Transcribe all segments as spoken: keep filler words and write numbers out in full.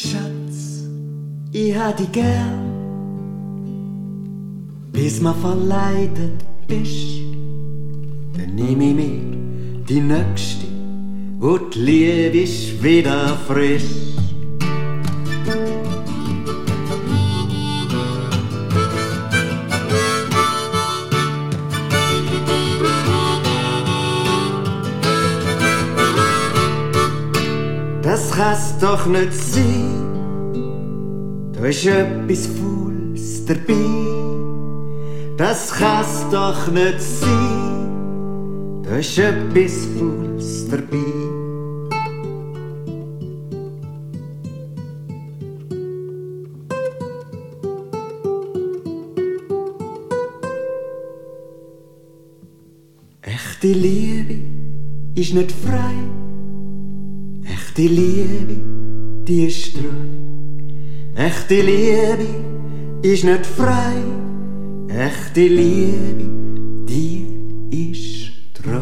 Schatz, ich hab dich gern, bis mir verleidet bist. Dann nehm ich mir die nächste und die Liebe ist wieder frisch. Das kann's doch nicht sein, da ist etwas Faules dabei. Das kann's doch nicht sein, da ist etwas Faules dabei. Echte Liebe ist nicht frei. Echte Liebe, die ist treu. Echte Liebe ist nicht frei. Echte Liebe, die ist treu.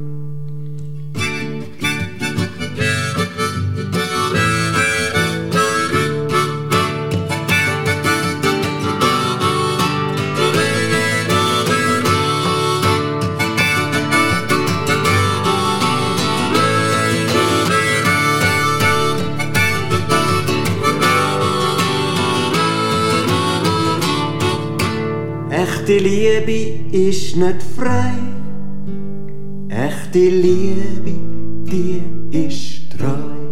Echte Liebe ist nicht frei. Echte Liebe, die ist treu.